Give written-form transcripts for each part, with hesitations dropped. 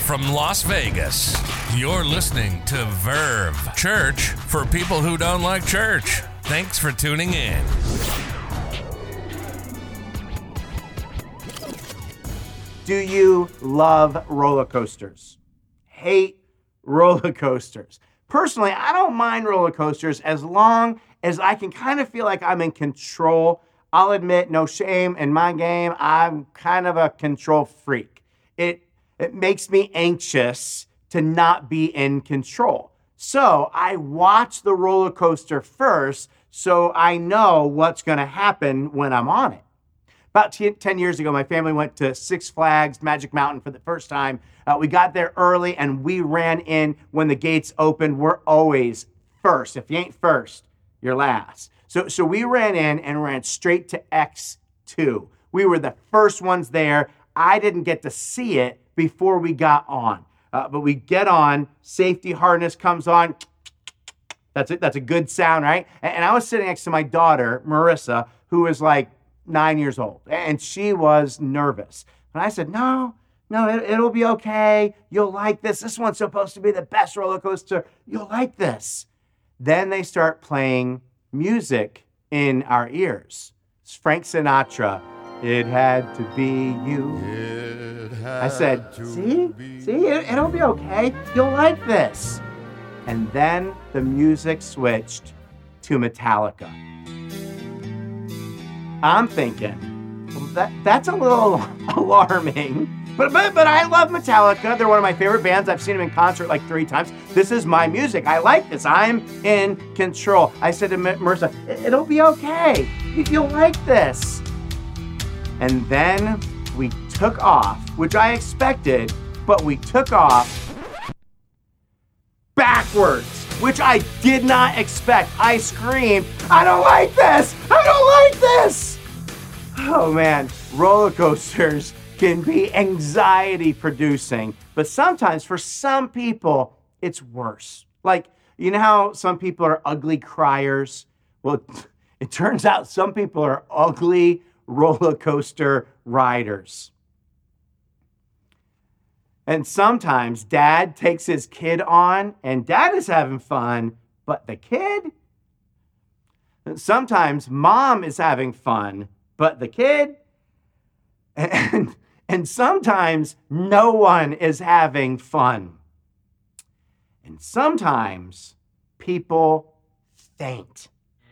from Las Vegas, you're listening to Verve, church for people who don't like church. Thanks for tuning in. Do you love roller coasters? Hate roller coasters? Personally, I don't mind roller coasters as long as I can kind of feel like I'm in control. I'll admit, no shame in my game, I'm kind of a control freak. It makes me anxious to not be in control. So I watch the roller coaster first so I know what's going to happen when I'm on it. About 10 years ago, my family went to Six Flags Magic Mountain for the first time. We got there early and we ran in when the gates opened. We're always first. If you ain't first, you're last. So we ran in and ran straight to X2. We were the first ones there. I didn't get to see it before we got on. But we get on, safety harness comes on. That's a good sound, right? And I was sitting next to my daughter, Marissa, who was like 9 years old, and she was nervous. And I said, no, it'll be okay. You'll like this. This one's supposed to be the best roller coaster. You'll like this. Then they start playing music in our ears. It's Frank Sinatra. It had to be you. I said, see, it'll be okay. You'll like this. And then the music switched to Metallica. I'm thinking, well, that's a little alarming, but I love Metallica. They're one of my favorite bands. I've seen them in concert like 3 times. This is my music. I like this. I'm in control. I said to Marissa, it'll be okay. You'll like this. And then we took off, which I expected, but we took off backwards, which I did not expect. I screamed, I don't like this! I don't like this! Oh man, roller coasters can be anxiety producing, but sometimes for some people, it's worse. Like, you know how some people are ugly criers? Well, it turns out some people are ugly roller coaster riders. And sometimes dad takes his kid on and dad is having fun, but the kid? Sometimes mom is having fun, but the kid? And sometimes no one is having fun. And sometimes people faint.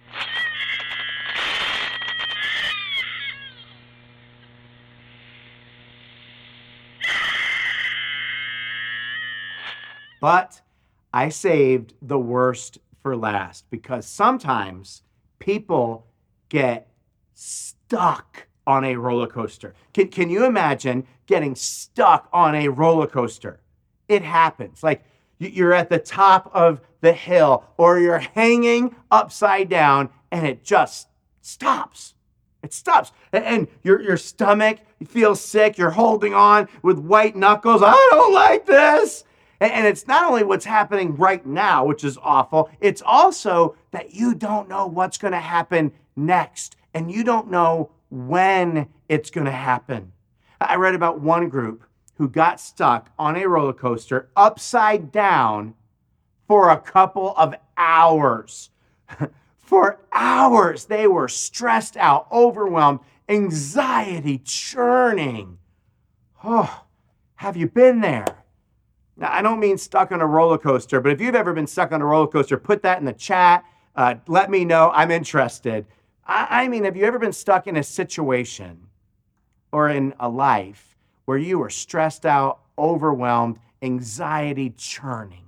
But I saved the worst for last because sometimes people get stuck on a roller coaster. Can you imagine getting stuck on a roller coaster? It happens. Like you're at the top of the hill or you're hanging upside down and it just stops. It stops. And your stomach feels sick. You're holding on with white knuckles. I don't like this. And it's not only what's happening right now, which is awful, it's also that you don't know what's going to happen next, and you don't know when it's going to happen. I read about one group who got stuck on a roller coaster upside down for a couple of hours. For hours, they were stressed out, overwhelmed, anxiety churning. Oh, have you been there? Now, I don't mean stuck on a roller coaster, but if you've ever been stuck on a roller coaster, put that in the chat. Let me know. I'm interested. I mean, have you ever been stuck in a situation or in a life where you were stressed out, overwhelmed, anxiety churning?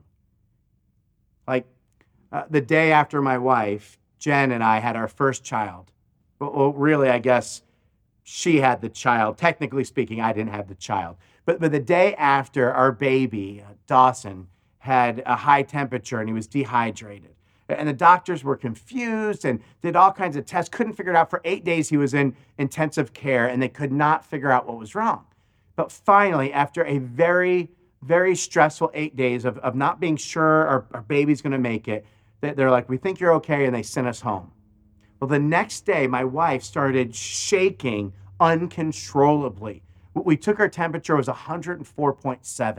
Like the day after my wife, Jen, and I had our first child. Well, really, I guess she had the child. Technically speaking, I didn't have the child. But the day after, our baby, Dawson, had a high temperature and he was dehydrated. And the doctors were confused and did all kinds of tests, couldn't figure it out. For 8 days, he was in intensive care and they could not figure out what was wrong. But finally, after a very, very stressful 8 days of not being sure our baby's going to make it, they're like, we think you're okay, and they sent us home. Well, the next day, my wife started shaking uncontrollably. We took her temperature, it was 104.7.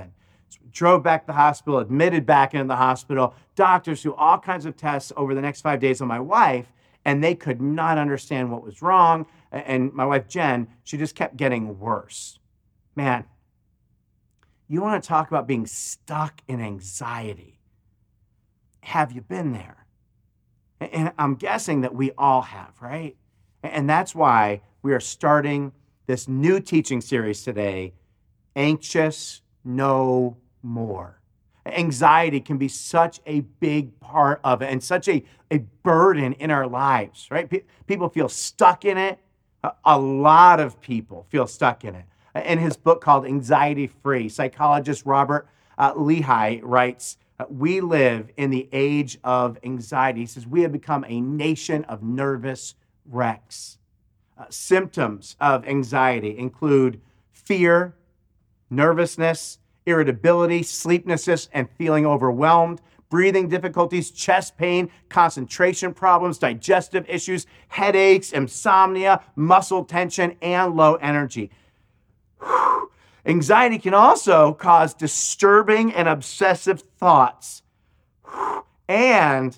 So we drove back to the hospital, admitted back into the hospital. Doctors do all kinds of tests over the next 5 days on my wife, and they could not understand what was wrong. And my wife, Jen, she just kept getting worse. Man, you want to talk about being stuck in anxiety. Have you been there? And I'm guessing that we all have, right? And that's why we are starting this new teaching series today, Anxious No More. Anxiety can be such a big part of it and such a burden in our lives, right? People feel stuck in it. A lot of people feel stuck in it. In his book called Anxiety Free, psychologist Robert Lehi writes, we live in the age of anxiety. He says, we have become a nation of nervous wrecks. Symptoms of anxiety include fear, nervousness, irritability, sleeplessness, and feeling overwhelmed, breathing difficulties, chest pain, concentration problems, digestive issues, headaches, insomnia, muscle tension, and low energy. Anxiety can also cause disturbing and obsessive thoughts and,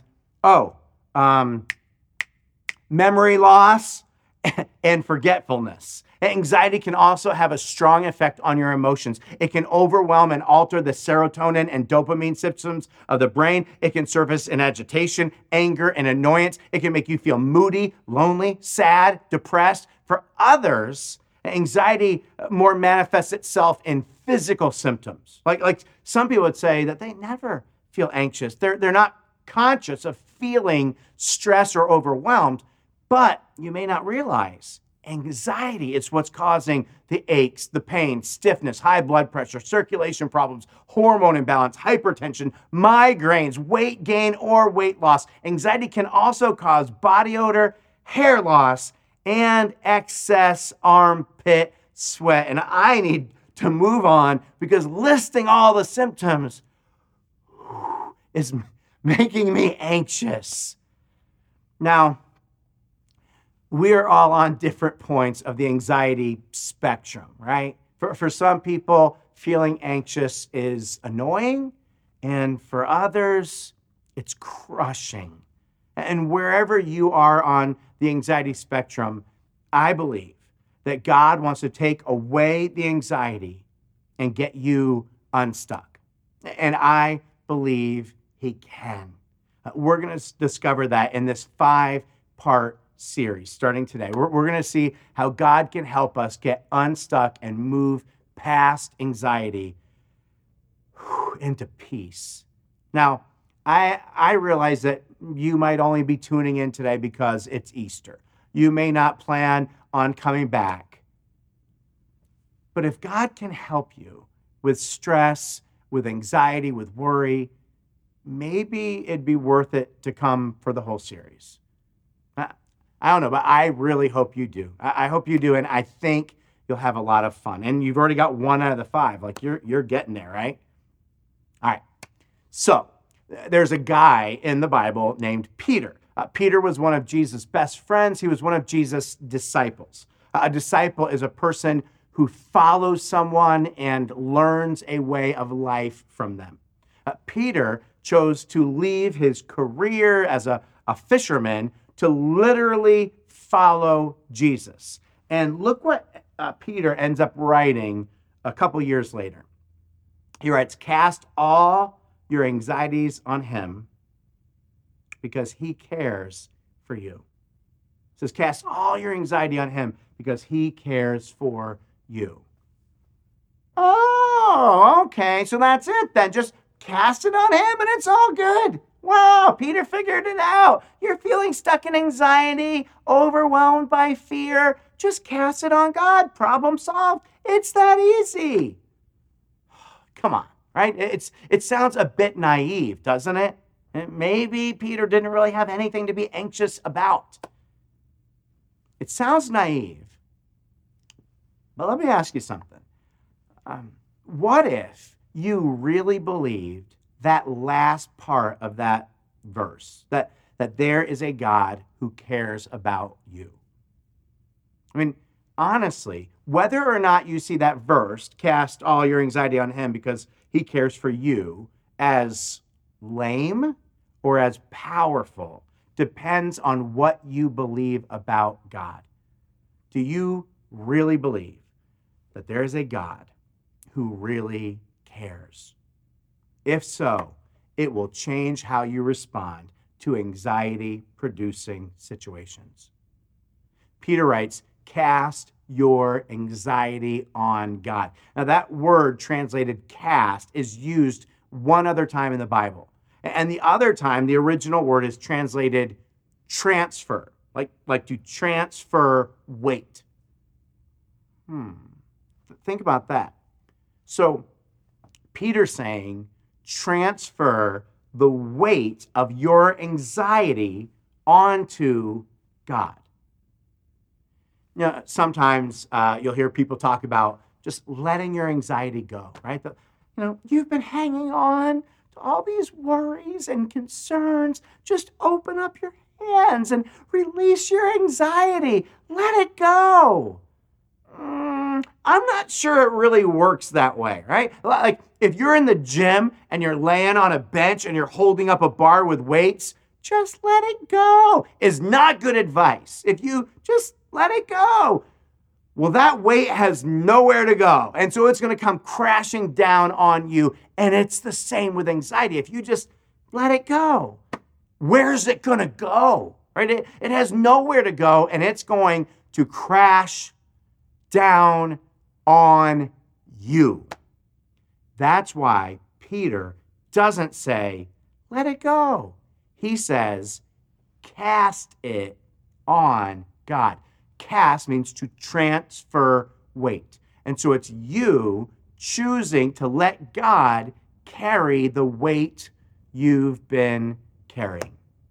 memory loss and forgetfulness. Anxiety can also have a strong effect on your emotions. It can overwhelm and alter the serotonin and dopamine systems of the brain. It can surface in agitation, anger, and annoyance. It can make you feel moody, lonely, sad, depressed. For others, anxiety more manifests itself in physical symptoms. Like some people would say that they never feel anxious. They're not conscious of feeling stressed or overwhelmed, but you may not realize anxiety is what's causing the aches, the pain, stiffness, high blood pressure, circulation problems, hormone imbalance, hypertension, migraines, weight gain, or weight loss. Anxiety can also cause body odor, hair loss, and excess armpit sweat. And I need to move on because listing all the symptoms is making me anxious. Now, we are all on different points of the anxiety spectrum, right? For some people, feeling anxious is annoying, and for others, it's crushing. And wherever you are on the anxiety spectrum, I believe that God wants to take away the anxiety and get you unstuck. And I believe He can. We're going to discover that in this 5-part series starting today. We're going to see how God can help us get unstuck and move past anxiety into peace. Now, I realize that you might only be tuning in today because it's Easter. You may not plan on coming back. But if God can help you with stress, with anxiety, with worry, maybe it'd be worth it to come for the whole series. I don't know, but I really hope you do. I hope you do, and I think you'll have a lot of fun. And you've already got 1 out of the 5. Like, you're getting there, right? All right. So, there's a guy in the Bible named Peter. Peter was one of Jesus' best friends. He was one of Jesus' disciples. A disciple is a person who follows someone and learns a way of life from them. Peter chose to leave his career as a fisherman to literally follow Jesus. And look what Peter ends up writing a couple years later. He writes, "Cast all your anxieties on Him because He cares for you." It says, cast all your anxiety on Him because He cares for you. Oh, okay. So that's it then. Just cast it on Him and it's all good. Wow, Peter figured it out. You're feeling stuck in anxiety, overwhelmed by fear. Just cast it on God. Problem solved. It's that easy. Come on, right? It sounds a bit naive, doesn't it? Maybe Peter didn't really have anything to be anxious about. It sounds naive. But let me ask you something. What if you really believed that last part of that verse, that there is a God who cares about you? I mean, honestly, whether or not you see that verse, cast all your anxiety on Him because he cares for you as lame or as powerful depends on what you believe about God. Do you really believe that there is a God who really cares? If so, it will change how you respond to anxiety-producing situations. Peter writes, cast your anxiety on God. Now, that word translated cast is used one other time in the Bible. And the other time, the original word is translated transfer, like to transfer weight. Think about that. So, Peter's saying, transfer the weight of your anxiety onto God. You know, sometimes you'll hear people talk about just letting your anxiety go, right? You've been hanging on to all these worries and concerns. Just open up your hands and release your anxiety. Let it go. I'm not sure it really works that way, right? Like if you're in the gym and you're laying on a bench and you're holding up a bar with weights, just let it go is not good advice. If you just let it go, well, that weight has nowhere to go. And so it's going to come crashing down on you. And it's the same with anxiety. If you just let it go, where's it going to go, right? It has nowhere to go, and it's going to crash down on you. That's why Peter doesn't say, let it go. He says, cast it on God. Cast means to transfer weight. And so it's you choosing to let God carry the weight you've been carrying.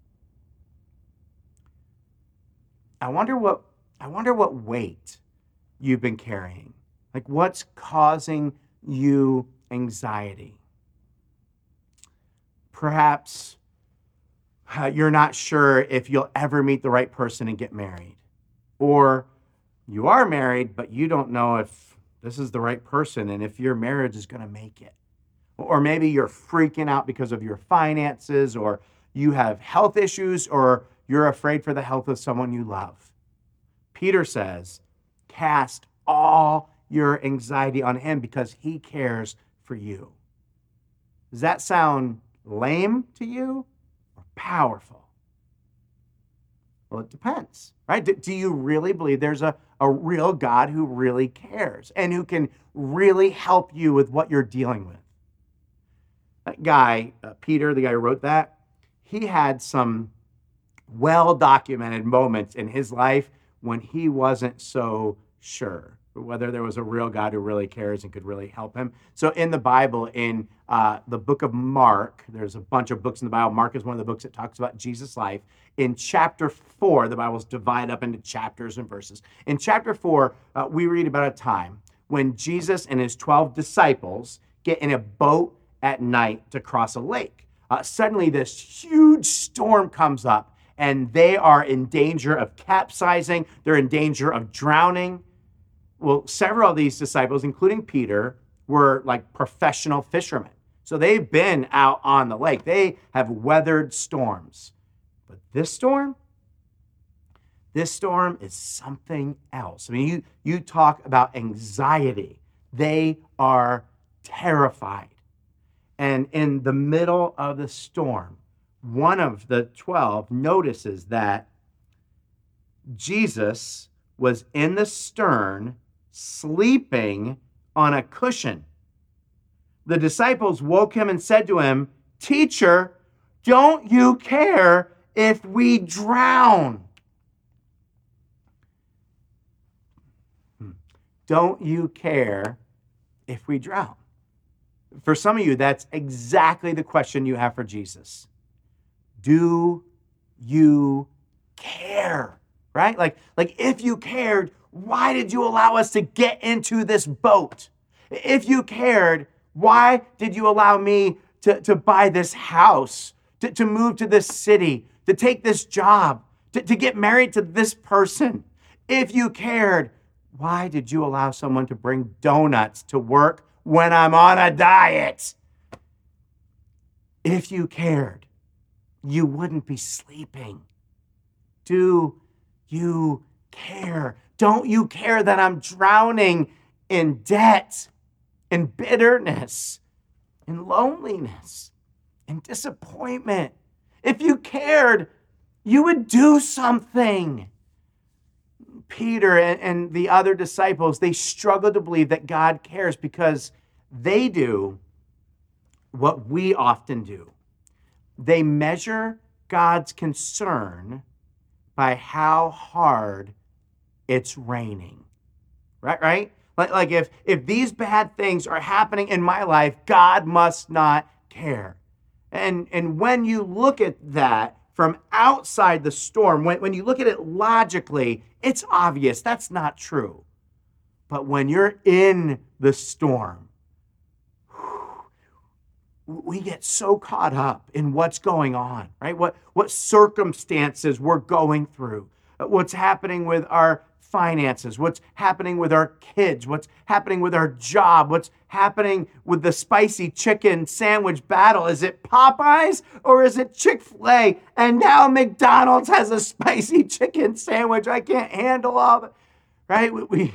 I wonder what weight you've been carrying. Like, what's causing you anxiety? Perhaps you're not sure if you'll ever meet the right person and get married. Or you are married, but you don't know if this is the right person and if your marriage is going to make it. Or maybe you're freaking out because of your finances, or you have health issues, or you're afraid for the health of someone you love. Peter says, cast all your anxiety on him because he cares for you. Does that sound lame to you or powerful? Well, it depends, right? Do you really believe there's a real God who really cares and who can really help you with what you're dealing with? That guy, Peter, the guy who wrote that, he had some well-documented moments in his life when he wasn't so sure whether there was a real God who really cares and could really help him. So in the Bible, in the book of Mark, there's a bunch of books in the Bible. Mark is one of the books that talks about Jesus' life. In chapter 4, the Bible's divided up into chapters and verses. In chapter 4, we read about a time when Jesus and his 12 disciples get in a boat at night to cross a lake. Suddenly, this huge storm comes up, and they are in danger of capsizing. They're in danger of drowning. Well, several of these disciples, including Peter, were like professional fishermen. So they've been out on the lake. They have weathered storms. But this storm is something else. I mean, you talk about anxiety. They are terrified. And in the middle of the storm, one of the 12 notices that Jesus was in the stern, sleeping on a cushion. The disciples woke him and said to him, "Teacher, don't you care if we drown?" Don't you care if we drown? For some of you, that's exactly the question you have for Jesus. Do you care? Right? Like if you cared, why did you allow us to get into this boat? If you cared, why did you allow me to buy this house, to move to this city, to take this job, to get married to this person? If you cared, why did you allow someone to bring donuts to work when I'm on a diet. If you cared, you wouldn't be sleeping. Do you care? Don't you care that I'm drowning in debt, in bitterness, in loneliness, in disappointment? If you cared, you would do something. Peter and the other disciples, they struggle to believe that God cares because they do what we often do. They measure God's concern by how hard it's raining. Right? Like if these bad things are happening in my life, God must not care. And when you look at that from outside the storm, when you look at it logically, it's obvious that's not true. But when you're in the storm, we get so caught up in what's going on, right? What circumstances we're going through, what's happening with our finances, what's happening with our kids, what's happening with our job, what's happening with the spicy chicken sandwich battle. Is it Popeyes or is it Chick-fil-A? And now McDonald's has a spicy chicken sandwich. I can't handle all of it, right? We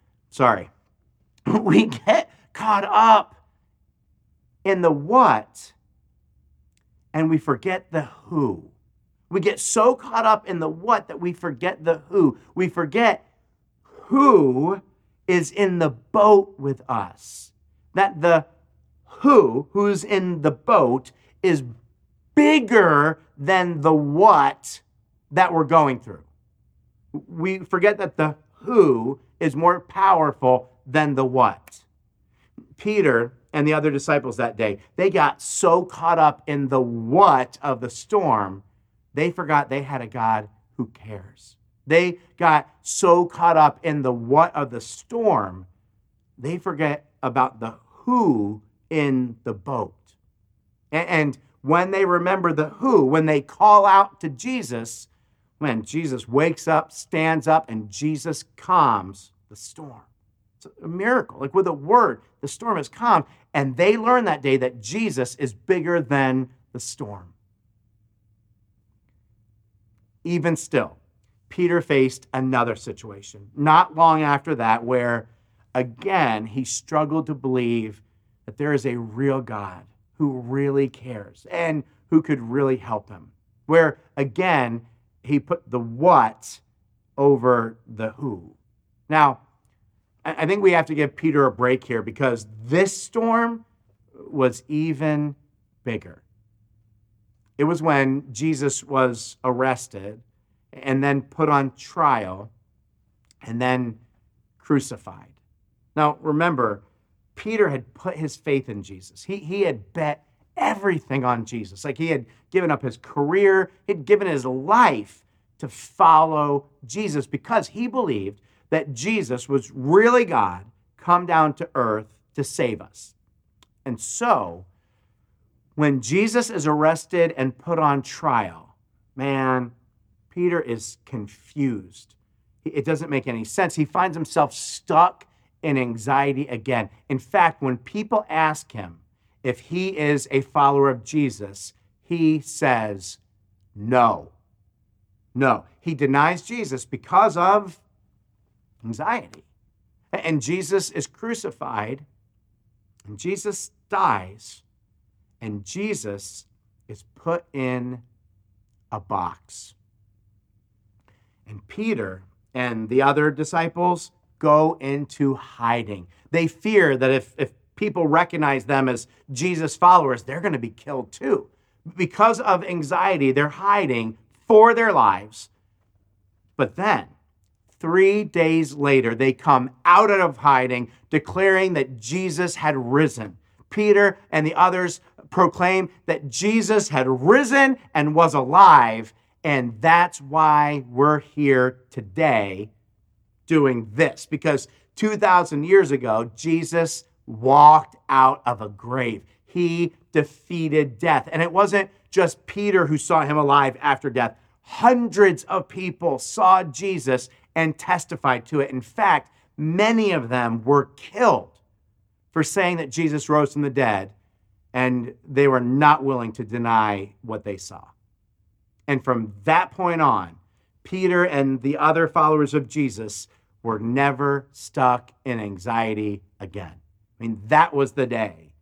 get caught up in the what and we forget the who. We get so caught up in the what that we forget the who. We forget who is in the boat with us. That the who's in the boat, is bigger than the what that we're going through. We forget that the who is more powerful than the what. Peter and the other disciples that day, they got so caught up in the what of the storm, they forgot they had a God who cares. They got so caught up in the what of the storm, they forget about the who in the boat. And when they remember the who, when they call out to Jesus, when Jesus wakes up, stands up, and Jesus calms the storm. It's a miracle. Like with a word, the storm is calmed. And they learn that day that Jesus is bigger than the storm. Even still, Peter faced another situation not long after that where, again, he struggled to believe that there is a real God who really cares and who could really help him. Where, again, he put the what over the who. Now, I think we have to give Peter a break here because this storm was even bigger. It was when Jesus was arrested and then put on trial and then crucified. Now, remember, Peter had put his faith in Jesus. He had bet everything on Jesus. Like he had given up his career, he'd given his life to follow Jesus because he believed that Jesus was really God come down to earth to save us. And so, when Jesus is arrested and put on trial, man, Peter is confused. It doesn't make any sense. He finds himself stuck in anxiety again. In fact, when people ask him if he is a follower of Jesus, he says no. No. He denies Jesus because of anxiety. And Jesus is crucified, and Jesus dies, and Jesus is put in a box. And Peter and the other disciples go into hiding. They fear that if people recognize them as Jesus followers, they're going to be killed too. Because of anxiety, they're hiding for their lives. But then, 3 days later, they come out of hiding, declaring that Jesus had risen. Peter and the others proclaim that Jesus had risen and was alive, and that's why we're here today doing this. Because 2,000 years ago, Jesus walked out of a grave. He defeated death. And it wasn't just Peter who saw him alive after death. Hundreds of people saw Jesus and testified to it. In fact, many of them were killed. for saying that Jesus rose from the dead, and they were not willing to deny what they saw. And from that point on, Peter and the other followers of Jesus were never stuck in anxiety again. I mean, that was the day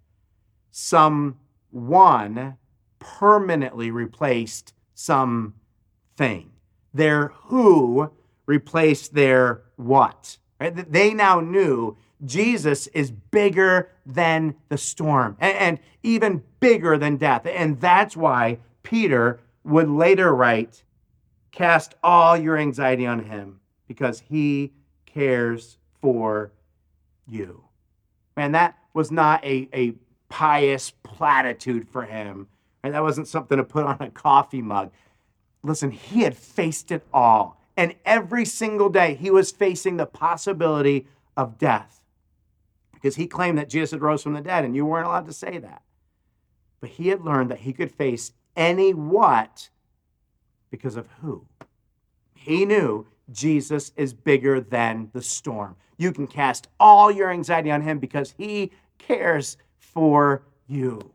someone permanently replaced something. Their who replaced their what. Right? They now knew Jesus is bigger than the storm and even bigger than death. And that's why Peter would later write, cast all your anxiety on him because he cares for you. Man, that was not a pious platitude for him. And that wasn't something to put on a coffee mug. Listen, he had faced it all. And every single day he was facing the possibility of death. Because he claimed that Jesus had rose from the dead, and you weren't allowed to say that. But he had learned that he could face any what because of who. He knew Jesus is bigger than the storm. You can cast all your anxiety on him because he cares for you.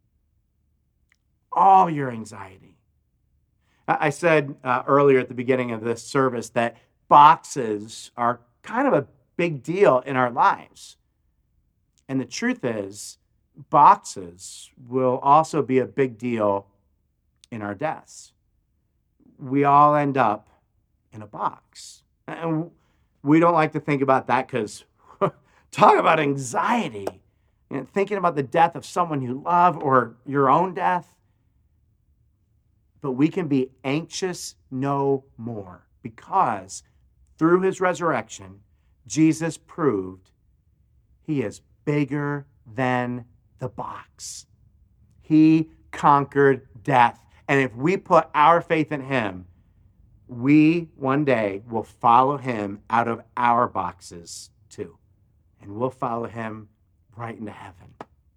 All your anxiety. I said earlier at the beginning of this service that boxes are kind of a big deal in our lives. And the truth is, boxes will also be a big deal in our deaths. We all end up in a box. And we don't like to think about that because talk about anxiety. You know, thinking about the death of someone you love or your own death. But we can be anxious no more because through his resurrection, Jesus proved he is bigger than the box. He conquered death. And if we put our faith in him, we one day will follow him out of our boxes too. And we'll follow him right into heaven.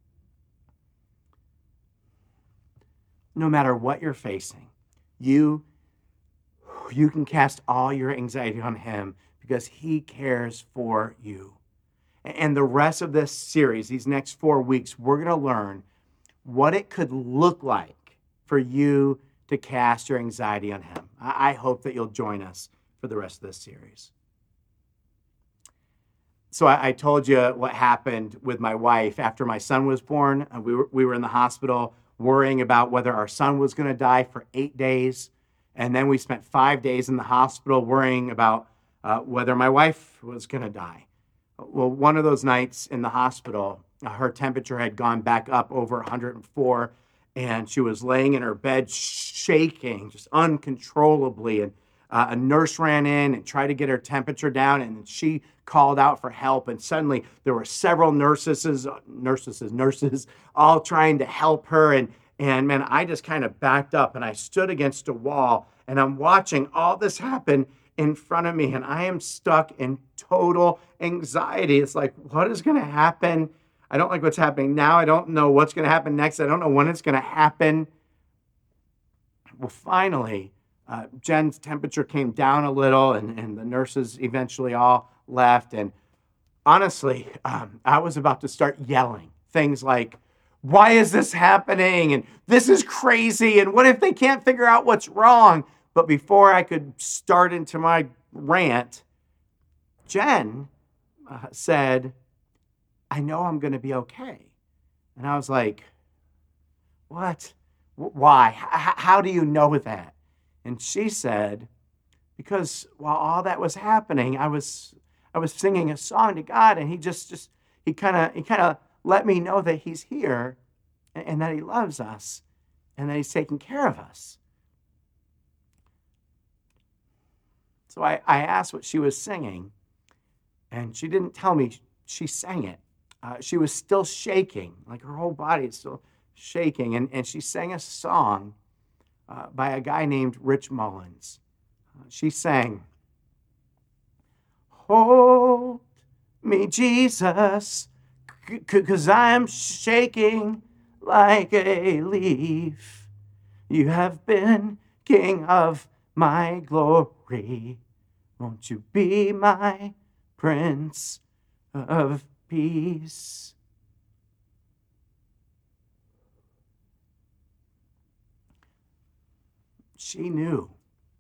No matter what you're facing, you can cast all your anxiety on him because he cares for you. And the rest of this series, these next 4 weeks, we're going to learn what it could look like for you to cast your anxiety on him. I hope that you'll join us for the rest of this series. So I told you what happened with my wife after my son was born. We were in the hospital worrying about whether our son was going to die for 8 days. And then we spent 5 days in the hospital worrying about whether my wife was going to die. Well, one of those nights in the hospital, her temperature had gone back up over 104, and she was laying in her bed shaking just uncontrollably. And a nurse ran in and tried to get her temperature down, and she called out for help. And suddenly there were several nurses, all trying to help her. And man, I just kind of backed up and I stood against a wall, and I'm watching all this happen in front of me, and I am stuck in total anxiety. It's like, what is going to happen? I don't like what's happening now. I don't know what's going to happen next. I don't know when it's going to happen. Well, finally, Jen's temperature came down a little, and the nurses eventually all left. And honestly, I was about to start yelling things like, why is this happening? And this is crazy. And what if they can't figure out what's wrong? But before I could start into my rant, Jen said, I know I'm going to be okay. And I was like, what? Why? How do you know that? And she said, because while all that was happening, I was singing a song to God, and he kind of let me know that he's here and that he loves us and that he's taking care of us. So I asked what she was singing, and she didn't tell me she sang it. She was still shaking, like her whole body is still shaking, and she sang a song by a guy named Rich Mullins. She sang, hold me, Jesus, 'cause I'm shaking like a leaf. You have been King of my glory. Won't you be my Prince of Peace? she knew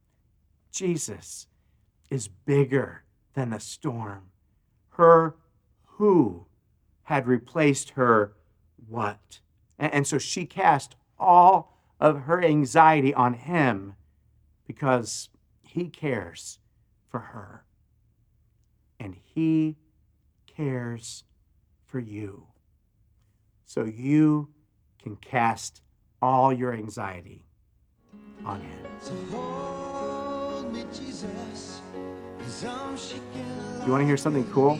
Jesus is bigger than the storm. Her who had replaced her what. And so she cast all of her anxiety on him because he cares for her. And he cares for you. So you can cast all your anxiety on him. So hold me, Jesus, 'cause I'm shaking. You want to hear something cool?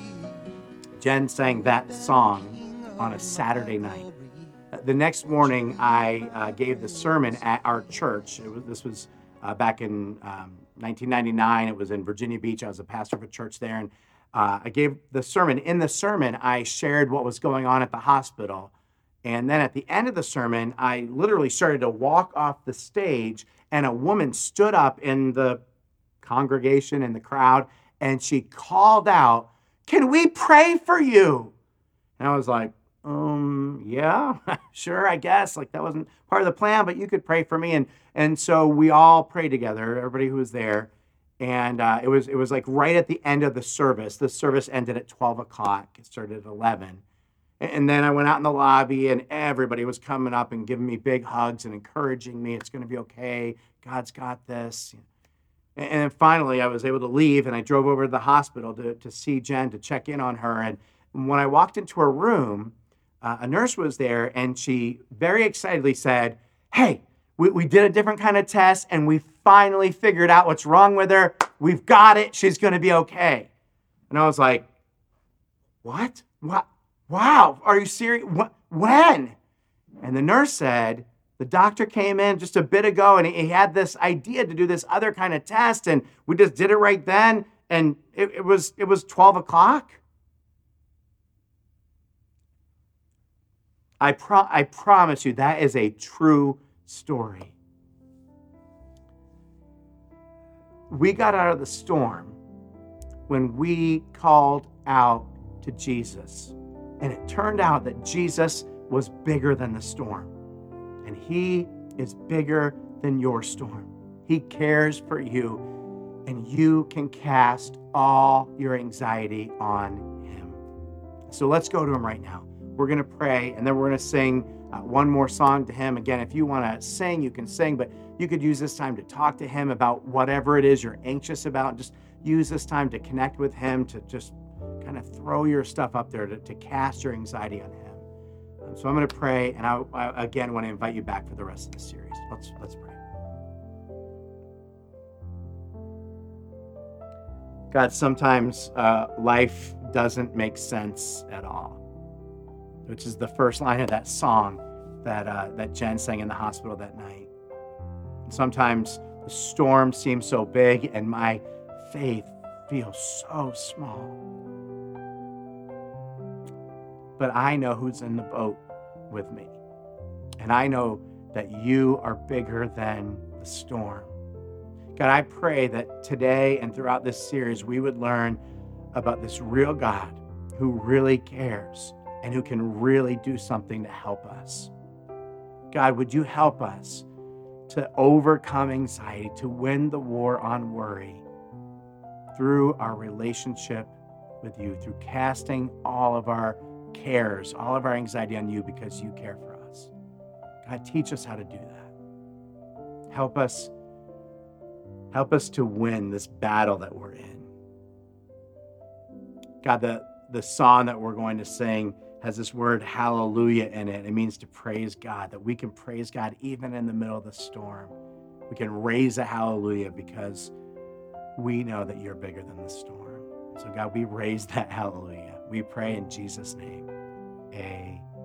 Jen sang that song on a Saturday night. The next morning, I gave the sermon at our church. This was back in 1999. It was in Virginia Beach. I was a pastor of a church there, and I gave the sermon. In the sermon, I shared what was going on at the hospital. And then at the end of the sermon, I literally started to walk off the stage, and a woman stood up in the congregation, in the crowd, and she called out, "Can we pray for you?" And I was like, yeah, sure, I guess. Like, that wasn't part of the plan, but you could pray for me. And so we all prayed together, everybody who was there. And it was like right at the end of the service. The service ended at 12 o'clock. It started at 11. And then I went out in the lobby, and everybody was coming up and giving me big hugs and encouraging me. It's going to be okay. God's got this. And then finally, I was able to leave, and I drove over to the hospital to see Jen, to check in on her. And when I walked into her room, a nurse was there, and she very excitedly said, "Hey, we did a different kind of test, and we finally figured out what's wrong with her. We've got it. She's going to be okay." And I was like, "What? What? Wow, are you serious? What? When?" And the nurse said, "The doctor came in just a bit ago, and he had this idea to do this other kind of test, and we just did it right then, and it was 12 o'clock." I promise you, that is a true story. We got out of the storm when we called out to Jesus. And it turned out that Jesus was bigger than the storm. And he is bigger than your storm. He cares for you. And you can cast all your anxiety on him. So let's go to him right now. We're going to pray, and then we're going to sing one more song to him. Again, if you want to sing, you can sing, but you could use this time to talk to him about whatever it is you're anxious about. Just use this time to connect with him, to just kind of throw your stuff up there, to cast your anxiety on him. So I'm going to pray, and I again want to invite you back for the rest of the series. Let's pray. God, sometimes life doesn't make sense at all, which is the first line of that song that Jen sang in the hospital that night. And sometimes the storm seems so big, and my faith feels so small. But I know who's in the boat with me. And I know that you are bigger than the storm. God, I pray that today and throughout this series, we would learn about this real God who really cares and who can really do something to help us. God, would you help us to overcome anxiety, to win the war on worry through our relationship with you, through casting all of our cares, all of our anxiety on you because you care for us. God, teach us how to do that. Help us to win this battle that we're in. God, the song that we're going to sing has this word hallelujah in it. It means to praise God, that we can praise God even in the middle of the storm. We can raise a hallelujah because we know that you're bigger than the storm. So God, we raise that hallelujah. We pray in Jesus' name. Amen.